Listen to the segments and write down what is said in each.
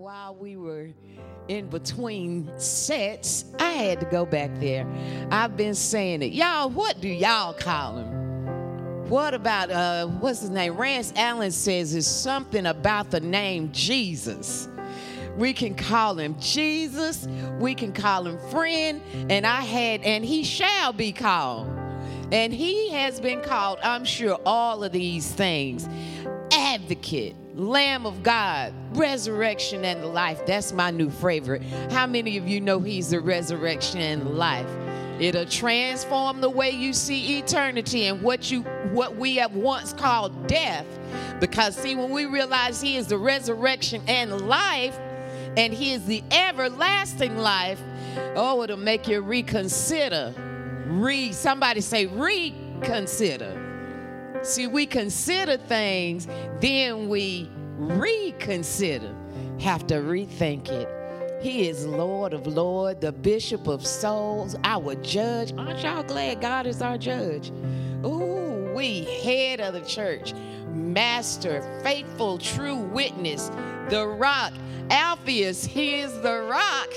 while we were in between sets, I had to go back there. I've been saying it. Y'all, what do y'all call him? What about, what's his name? Rance Allen says it's something about the name Jesus. We can call him Jesus. We can call him friend. And he shall be called. And he has been called, I'm sure, all of these things. Advocate, Lamb of God, resurrection and life. That's my new favorite. How many of you know he's the resurrection and life? It'll transform the way you see eternity and what we have once called death. Because see, when we realize he is the resurrection and life, and he is the everlasting life, oh, it'll make you reconsider. Somebody say reconsider. See, we consider things, then we reconsider. Have to rethink it. He is Lord of Lords, the Bishop of Souls, our judge. Aren't y'all glad God is our judge? Ooh, we head of the church, master, faithful, true witness, the rock. Alphaeus, he is the rock.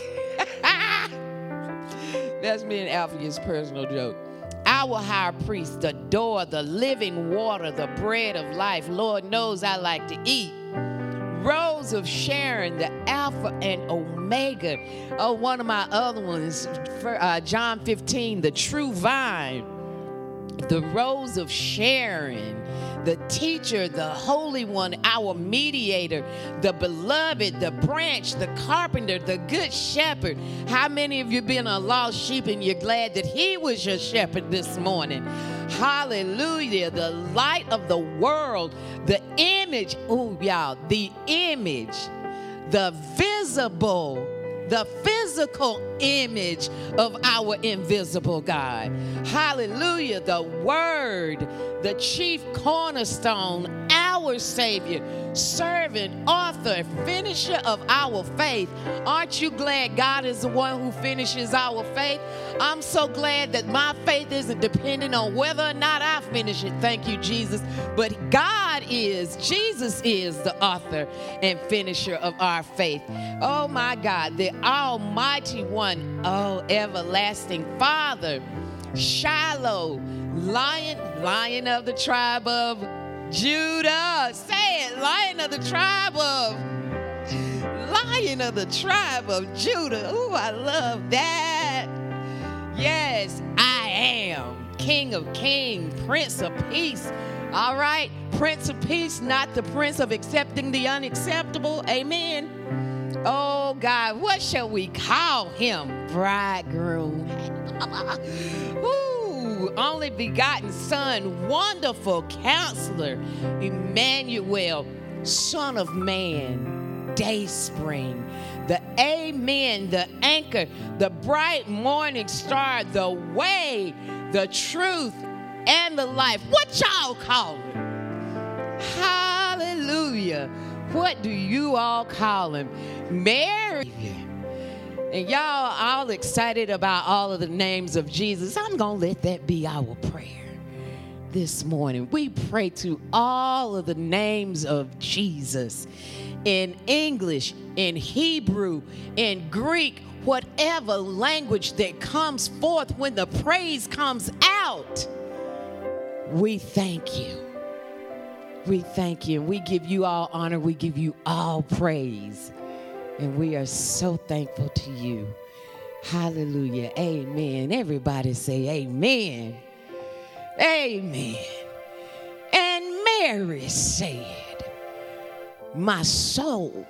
That's me and Alphaeus' personal joke. Our high priest, the door, the living water, the bread of life. Lord knows I like to eat. Rose of Sharon, the Alpha and Omega. Oh, one of my other ones, John 15, the true vine. The Rose of Sharon, the teacher, the Holy One, our mediator, the beloved, the branch, the carpenter, the good shepherd. How many of you been a lost sheep and you're glad that he was your shepherd this morning? Hallelujah. The light of the world, the image, oh y'all, the image, the visible, the physical image of our invisible God. Hallelujah. The Word, the chief cornerstone, our Savior, servant, author, finisher of our faith. Aren't you glad God is the one who finishes our faith? I'm so glad that my faith isn't dependent on whether or not I finish it. Thank you, Jesus. But Jesus is the author and finisher of our faith. Oh my God, the Almighty One, oh everlasting Father, Shiloh, Lion of the tribe of Judah. Say it, Lion of the tribe of Judah. Ooh, I love that. Yes, I am King of Kings, Prince of Peace. All right, Prince of Peace, not the Prince of accepting the unacceptable. Amen. Oh God, what shall we call him? Bridegroom. Ooh, only begotten Son, wonderful Counselor, Emmanuel, Son of Man, Dayspring, the Amen, the Anchor, the bright morning star, the way, the truth, and the life. What y'all call him? Hallelujah. What do you all call him? Mary. And y'all all excited about all of the names of Jesus. I'm going to let that be our prayer this morning. We pray to all of the names of Jesus in English, in Hebrew, in Greek, whatever language that comes forth when the praise comes out. We thank you. We thank you. We give you all honor. We give you all praise. And we are so thankful to you. Hallelujah. Amen. Everybody say amen. Amen. And Mary said, my soul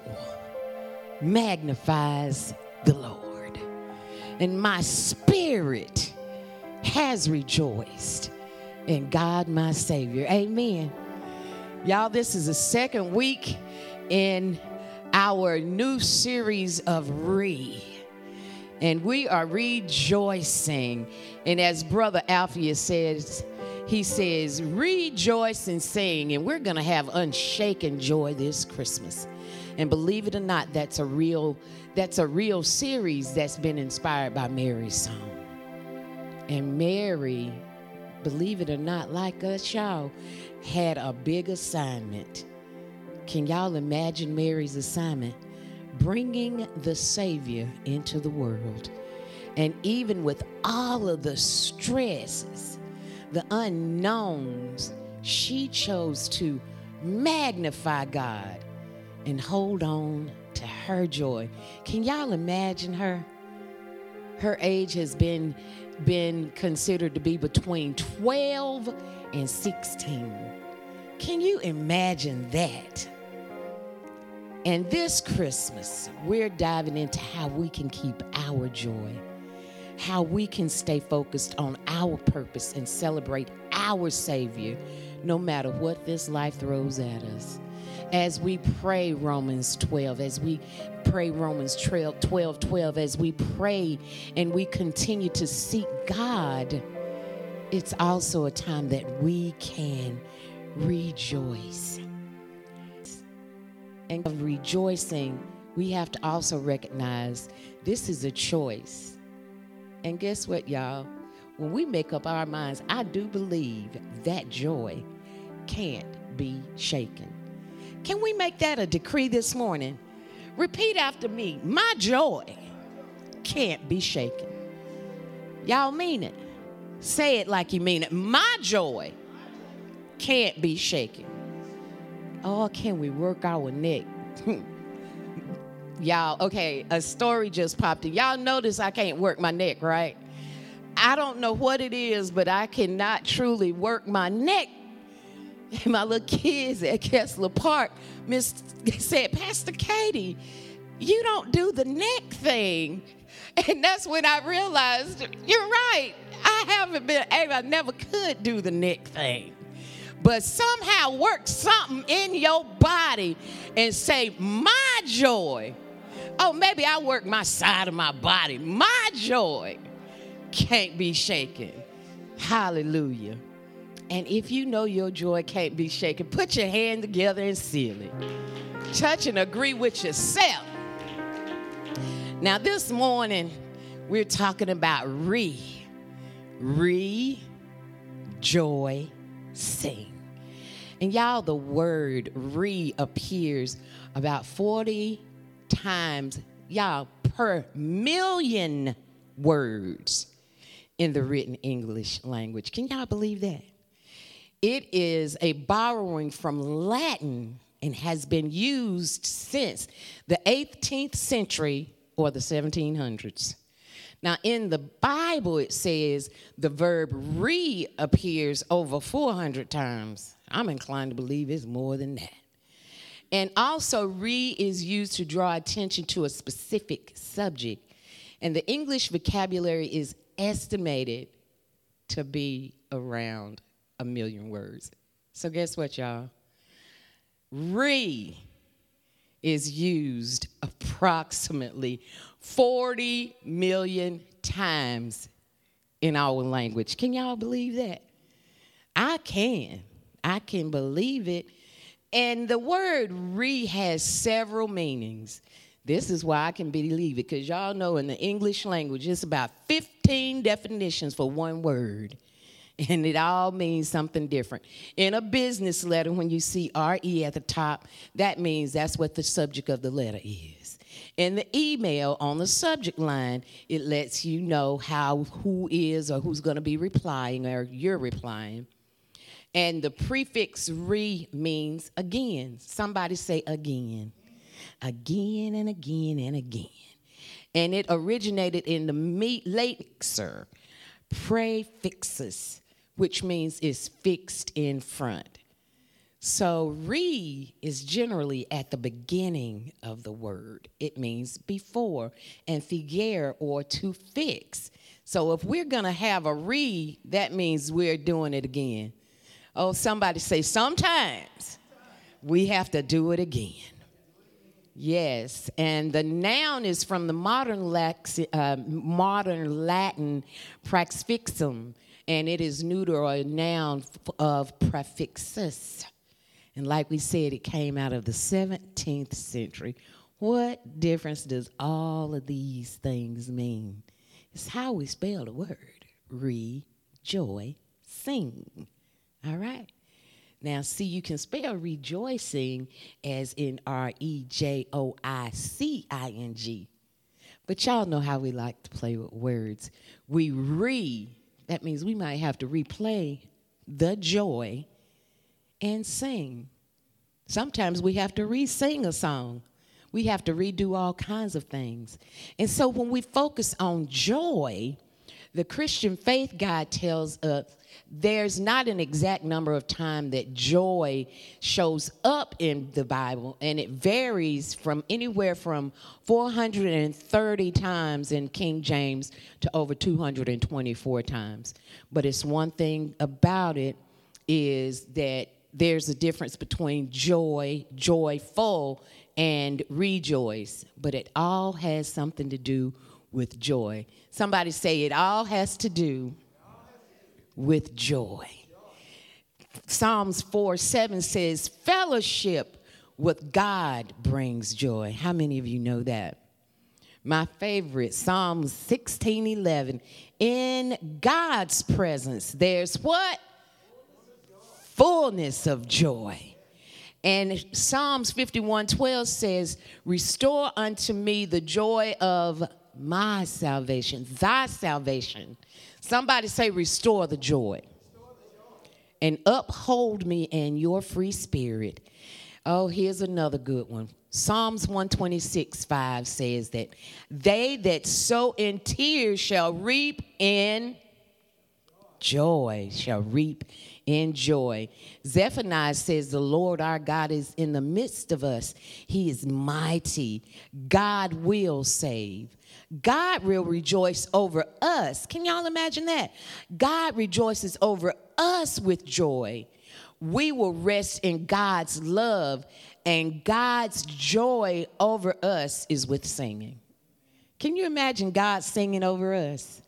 magnifies the Lord, and my spirit has rejoiced in God my Savior. Amen. Y'all, this is the second week in our new series of and we are rejoicing. And as Brother Alphaeus says, he says, rejoice and sing. And we're going to have unshaken joy this Christmas. And believe it or not, that's a real series that's been inspired by Mary's song. And Mary, believe it or not, like us, y'all, had a big assignment. Can y'all imagine Mary's assignment? bringing the Savior into the world. And even with all of the stresses, the unknowns, she chose to magnify God and hold on to her joy. Can y'all imagine her? Her age has been considered to be between 12 and 16. Can you imagine that? And this Christmas, we're diving into how we can keep our joy, how we can stay focused on our purpose and celebrate our Savior, no matter what this life throws at us. As we pray Romans 12, as we pray Romans 12, as we pray and we continue to seek God, it's also a time that we can rejoice. And of rejoicing, we have to also recognize this is a choice. And guess what, y'all? When we make up our minds, I do believe that joy can't be shaken. Can we make that a decree this morning? Repeat after me. My joy can't be shaken. Y'all mean it? Say it like you mean it. My joy can't be shaken. Oh, can we work our neck? Y'all, okay, a story just popped in. Y'all notice I can't work my neck, right? I don't know what it is, but I cannot truly work my neck. And my little kids at Kessler Park said, Pastor Katie, you don't do the neck thing. And that's when I realized, you're right. I never could do the neck thing. But somehow work something in your body and say, my joy. Oh, maybe I work my side of my body. My joy can't be shaken. Hallelujah. And if you know your joy can't be shaken, put your hand together and seal it. Touch and agree with yourself. Now, this morning, we're talking about rejoicing. And y'all, the word reappears about 40 times, y'all, per million words in the written English language. Can y'all believe that? It is a borrowing from Latin and has been used since the 18th century or the 1700s. Now, in the Bible, it says the verb reappears over 400 times. I'm inclined to believe it's more than that. And also, is used to draw attention to a specific subject. And the English vocabulary is estimated to be around 1 million words. So guess what, y'all? Is used approximately 40 million times in our language. Can y'all believe that? I can believe it. And the word has several meanings. This is why I can believe it, because y'all know in the English language, it's about 15 definitions for one word. And it all means something different. In a business letter, when you see RE at the top, that means that's what the subject of the letter is. In the email on the subject line, it lets you know who is or who's going to be replying or you're replying. And the prefix means again. Somebody say again. Again and again and again. And it originated in the later prefixes, which means is fixed in front. So is generally at the beginning of the word. It means before, and figere or to fix. So if we're going to have a that means we're doing it again. Oh, somebody say, sometimes we have to do it again. Yes, and the noun is from the modern Latin praefixum, and it is neuter or a noun of prefixus. And like we said, it came out of the 17th century. What difference does all of these things mean? It's how we spell the word, rejoicing. All right. Now, see, you can spell rejoicing as in rejoicing. But y'all know how we like to play with words. That means we might have to replay the joy and sing. Sometimes we have to re-sing a song. We have to redo all kinds of things. And so when we focus on joy, the Christian faith guide tells us there's not an exact number of times that joy shows up in the Bible, and it varies from anywhere from 430 times in King James to over 224 times. But it's one thing about it is that there's a difference between joy, joyful, and rejoice, but it all has something to do with joy. Somebody say it all has to do with joy. Psalms 4:7 says, fellowship with God brings joy. How many of you know that? My favorite, Psalms 16:11. In God's presence, there's what? Fullness of joy. And Psalms 51:12 says, restore unto me the joy of my salvation, thy salvation. Somebody say, restore the joy. And uphold me in your free spirit. Oh, here's another good one. Psalms 126:5 says that they that sow in tears shall reap in joy, shall reap in joy. Zephaniah says the Lord our God is in the midst of us. He is mighty. God will save. God will rejoice over us. Can y'all imagine that? God rejoices over us with joy. We will rest in God's love, and God's joy over us is with singing. Can you imagine God singing over us?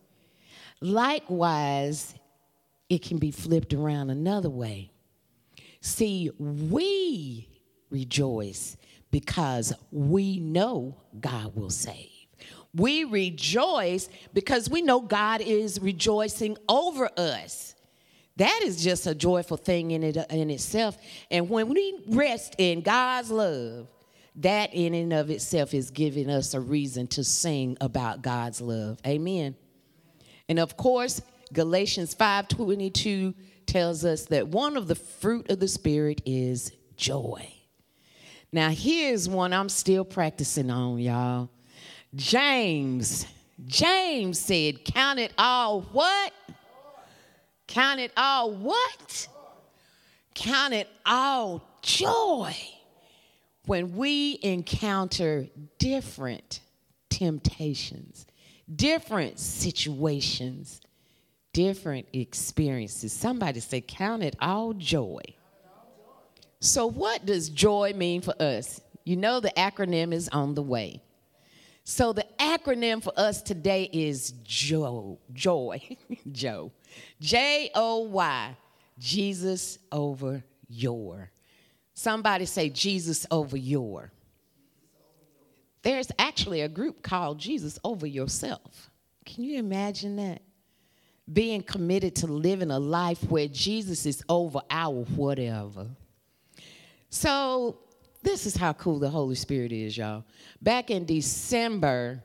Likewise, it can be flipped around another way. See, we rejoice because we know God will save. We rejoice because we know God is rejoicing over us. That is just a joyful thing in itself. And when we rest in God's love, that in and of itself is giving us a reason to sing about God's love. Amen. And of course, Galatians 5:22 tells us that one of the fruit of the Spirit is joy. Now, here's one I'm still practicing on, y'all. James said, count it all what? Count it all what? Count it all joy when we encounter different temptations, different situations, different experiences. Somebody say, count it all joy. So what does joy mean for us? You know the acronym is on the way. So the acronym for us today is joy. Joy. J-O-Y. Jesus over your. Somebody say Jesus over your. There's actually a group called Jesus over yourself. Can you imagine that? Being committed to living a life where Jesus is over our whatever. So this is how cool the Holy Spirit is, y'all. Back in December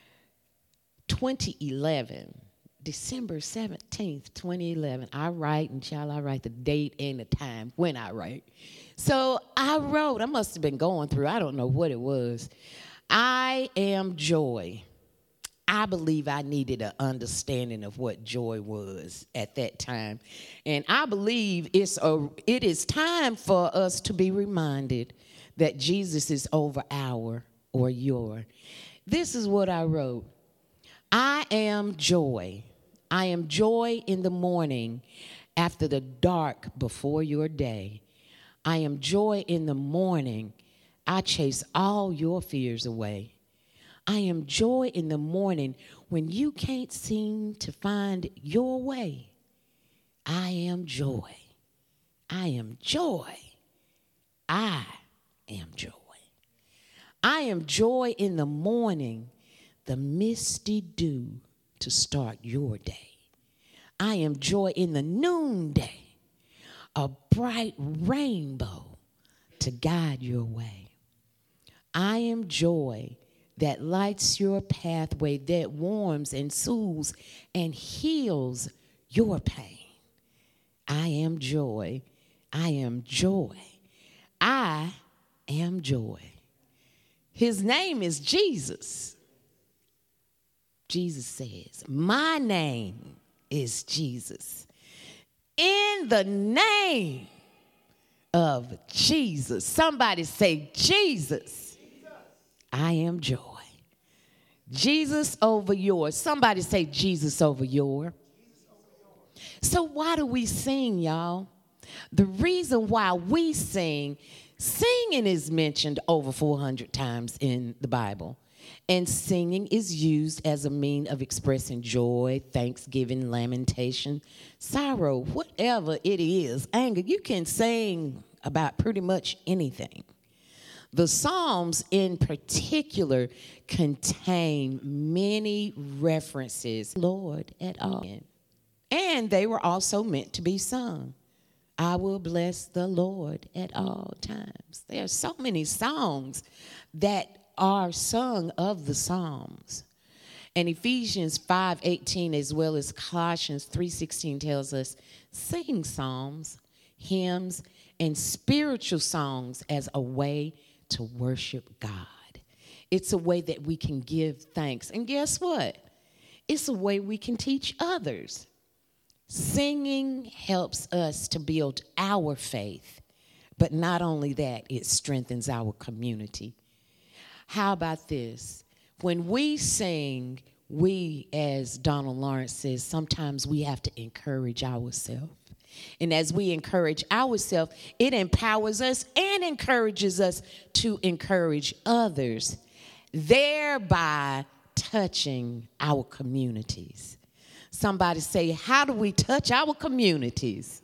2011, December 17th, 2011, I write the date and the time when I write. So I wrote, I must have been going through, I don't know what it was. I am joy. I believe I needed an understanding of what joy was at that time. And I believe it is time for us to be reminded that Jesus is over our or your. This is what I wrote. I am joy. I am joy in the morning after the dark before your day. I am joy in the morning. I chase all your fears away. I am joy in the morning when you can't seem to find your way. I am joy. I am joy. I am joy. I am joy in the morning, the misty dew to start your day. I am joy in the noonday, a bright rainbow to guide your way. I am joy that lights your pathway, that warms and soothes and heals your pain. I am joy. I am joy. I am joy. His name is Jesus. Jesus says, my name is Jesus. In the name of Jesus. Somebody say, Jesus. I am joy. Jesus over yours. Somebody say, Jesus over your. So why do we sing, y'all? The reason why we singing is mentioned over 400 times in the Bible. And singing is used as a means of expressing joy, thanksgiving, lamentation, sorrow, whatever it is, anger. You can sing about pretty much anything. The Psalms in particular contain many references, Lord, at all. And they were also meant to be sung. I will bless the Lord at all times. There are so many songs that are sung of the Psalms. And Ephesians 5:18 as well as Colossians 3:16 tells us, sing psalms, hymns, and spiritual songs as a way to worship God. It's a way that we can give thanks. And guess what? It's a way we can teach others. Singing helps us to build our faith. But not only that, it strengthens our community. How about this? When we sing, we, as Donald Lawrence says, sometimes we have to encourage ourselves. And as we encourage ourselves, it empowers us and encourages us to encourage others, thereby touching our communities. Somebody say, how do we touch our communities?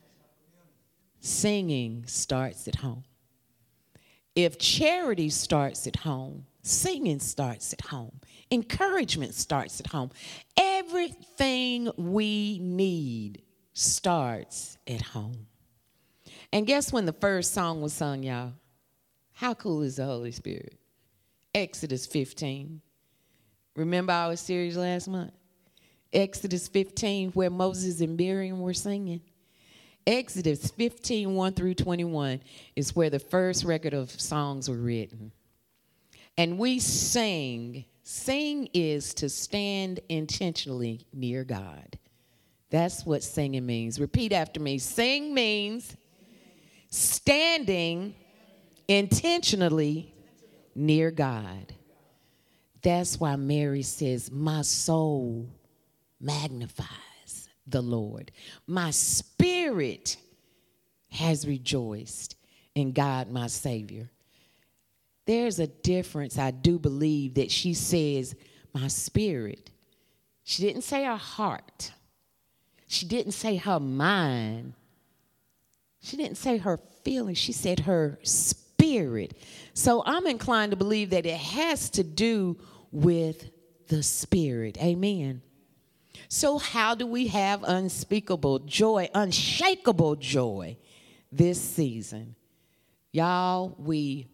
Singing starts at home. If charity starts at home, singing starts at home. Encouragement starts at home. Everything we need starts at home. And guess when the first song was sung, y'all? How cool is the Holy Spirit? Exodus 15. Remember our series last month? Exodus 15, where Moses and Miriam were singing. Exodus 15, 1 through 21 is where the first record of songs were written. And we sing. Sing is to stand intentionally near God. That's what singing means. Repeat after me. Sing means standing intentionally near God. That's why Mary says, my soul magnifies the Lord. My spirit has rejoiced in God, my Savior. There's a difference, I do believe, that she says, my spirit. She didn't say her heart. She didn't say her mind. She didn't say her feelings. She said her spirit. So I'm inclined to believe that it has to do with the spirit. Amen. So how do we have unspeakable joy, unshakable joy this season? Y'all, we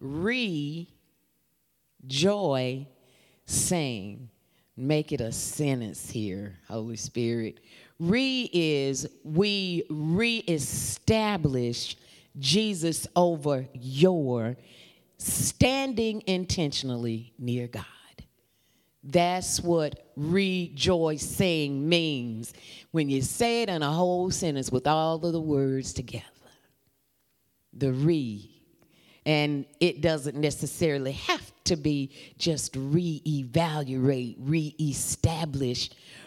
joy, sing. Make it a sentence here, Holy Spirit. Is we reestablish Jesus over your standing intentionally near God. That's what rejoicing means when you say it in a whole sentence with all of the words together. And it doesn't necessarily have to be just reevaluate, reestablish,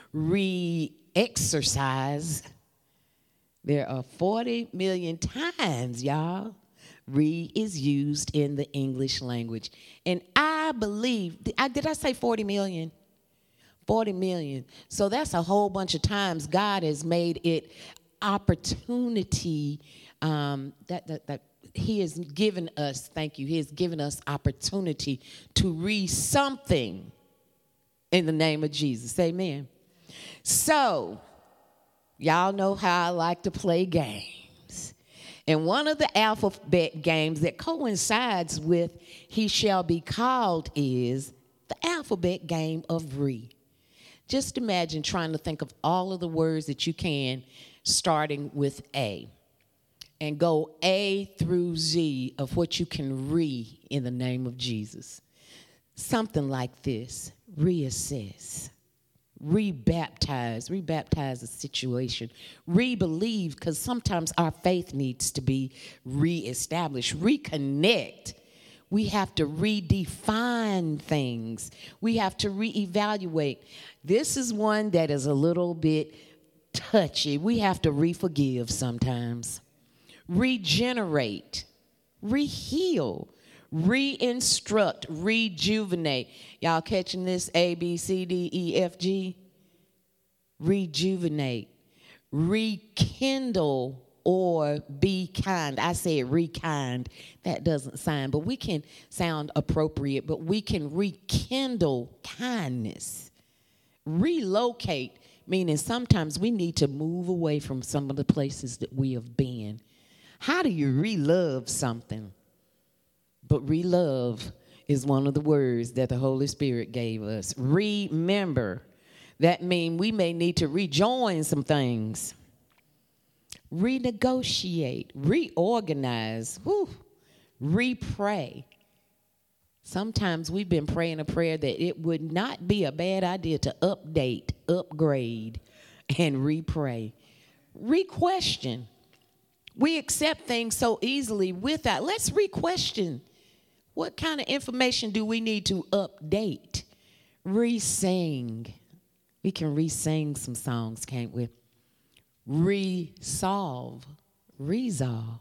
re-exercise. There are 40 million times, y'all, is used in the English language. And I believe, did I say 40 million? 40 million. So that's a whole bunch of times God has made it opportunity that he has given us, thank you, he has given us opportunity to read something in the name of Jesus. Amen. So, y'all know how I like to play games. And one of the alphabet games that coincides with he shall be called is the alphabet game of re. Just imagine trying to think of all of the words that you can starting with A and go A through Z of what you can re in the name of Jesus. Something like this: reassess, rebaptize a situation, re-believe, because sometimes our faith needs to be reestablished, reconnect. We have to redefine things. We have to reevaluate. This is one that is a little bit touchy. We have to re-forgive sometimes. Regenerate, re-heal, re-instruct, rejuvenate. Y'all catching this? A, B, C, D, E, F, G? Rejuvenate, rekindle, or be kind. I said rekind. That doesn't sound, but we can sound appropriate, but we can rekindle kindness. Relocate, meaning sometimes we need to move away from some of the places that we have been. How do you re-love something? But re-love is one of the words that the Holy Spirit gave us. Remember. That means we may need to rejoin some things. Renegotiate, reorganize, re-pray. Sometimes we've been praying a prayer that it would not be a bad idea to update, upgrade, and re-pray. Re-question. We accept things so easily without. Let's re-question. What kind of information do we need to update? Re-sing. We can re-sing some songs, can't we? Resolve, resolve,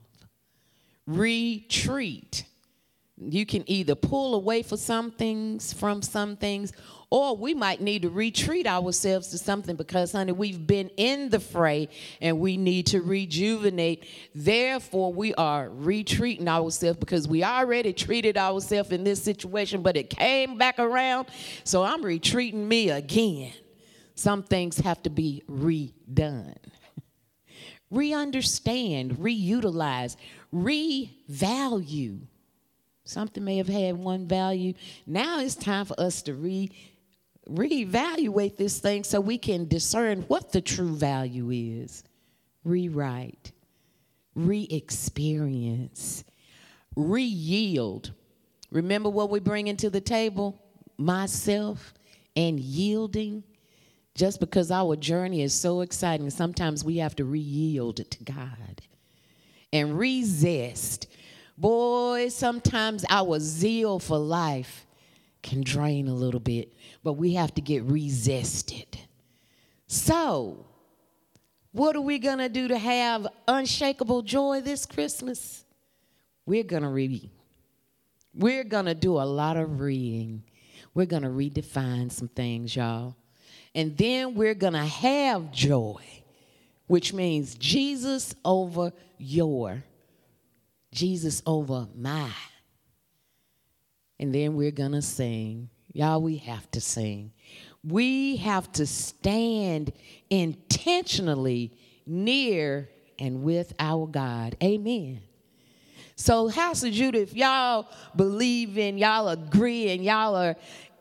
retreat. You can either pull away from some things, or we might need to retreat ourselves to something because, honey, we've been in the fray and we need to rejuvenate. Therefore, we are retreating ourselves because we already treated ourselves in this situation, but it came back around. So I'm retreating me again. Some things have to be redone. Re-understand, reutilize, revalue. Something may have had one value. Now it's time for us to reevaluate this thing so we can discern what the true value is. Rewrite, re-experience, re-yield. Remember what we bring into the table? Myself and yielding. Just because our journey is so exciting, sometimes we have to re-yield to God. And resist. Boy, sometimes our zeal for life can drain a little bit, but we have to get resisted. So, what are we going to do to have unshakable joy this Christmas? We're going to We're going to do a lot of reading. We're going to redefine some things, y'all. And then we're going to have joy, which means Jesus over your, Jesus over my. And then we're going to sing. Y'all, we have to sing. We have to stand intentionally near and with our God. Amen. So, House of Judah, if y'all believe in, y'all agree, and y'all are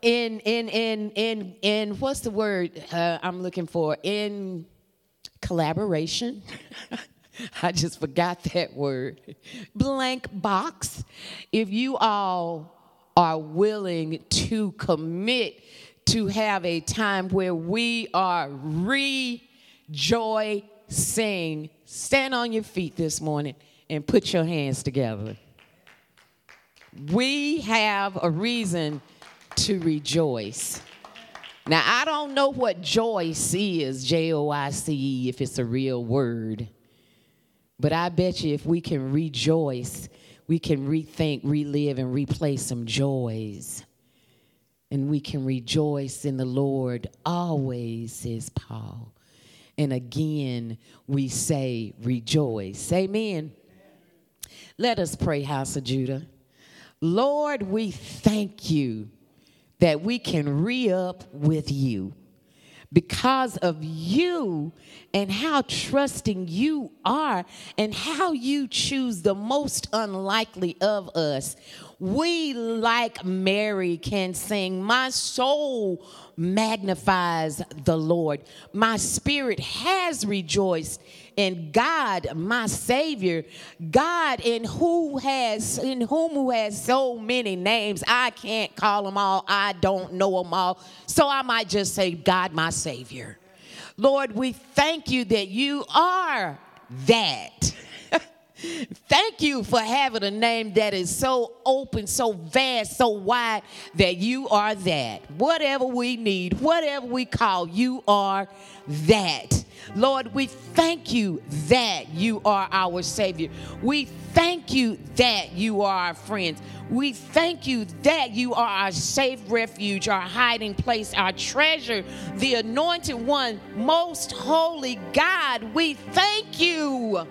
in what's the word I'm looking for? In collaboration. I just forgot that word. Blank box. If you all are willing to commit to have a time where we are rejoicing, stand on your feet this morning and put your hands together. We have a reason to rejoice. Now, I don't know what Joyce is, Joice, if it's a real word. But I bet you if we can rejoice, we can rethink, relive, and replay some joys. And we can rejoice in the Lord always, says Paul. And again, we say rejoice. Amen. Let us pray, House of Judah. Lord, we thank you that we can re-up with you because of you and how trusting you are and how you choose the most unlikely of us. We, like Mary, can sing, "My soul magnifies the Lord. My spirit has rejoiced in God, my Savior, God in whom who has so many names. I can't call them all. I don't know them all. So I might just say, God, my Savior." Lord, we thank you that you are that. Thank you for having a name that is so open, so vast, so wide, that you are that. Whatever we need, whatever we call, you are that. Lord, we thank you that you are our Savior. We thank you that you are our friends. We thank you that you are our safe refuge, our hiding place, our treasure, the anointed one, most holy God. We thank you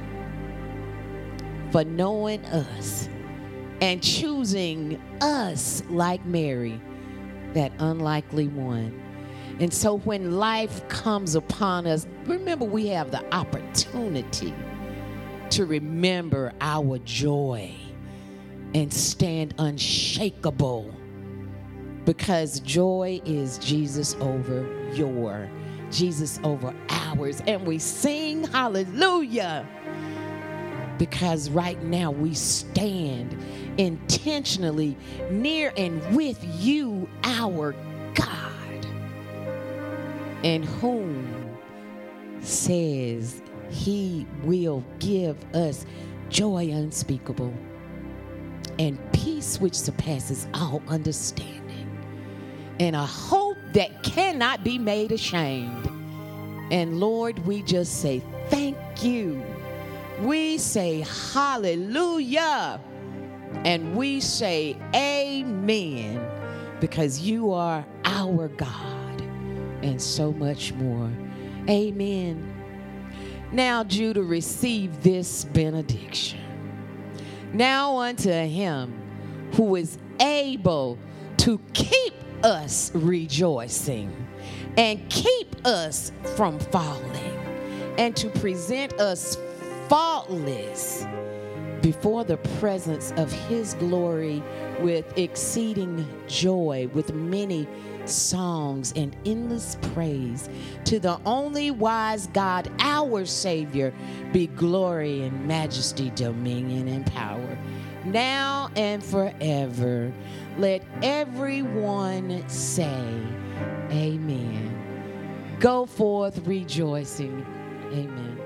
for knowing us and choosing us like Mary, that unlikely one. And so when life comes upon us, remember we have the opportunity to remember our joy and stand unshakable, because joy is Jesus over Jesus over ours. And we sing hallelujah, because right now we stand intentionally near and with you, our God, in whom says he will give us joy unspeakable and peace which surpasses all understanding, and a hope that cannot be made ashamed. And Lord, we just say thank you. We say hallelujah, and we say amen, because you are our God and so much more. Amen. Now, Judah, receive this benediction. Now unto him who is able to keep us rejoicing and keep us from falling, and to present us faultless before the presence of his glory with exceeding joy, with many songs and endless praise. To the only wise God, our Savior, be glory and majesty, dominion and power, now and forever. Let everyone say amen. Go forth rejoicing. Amen.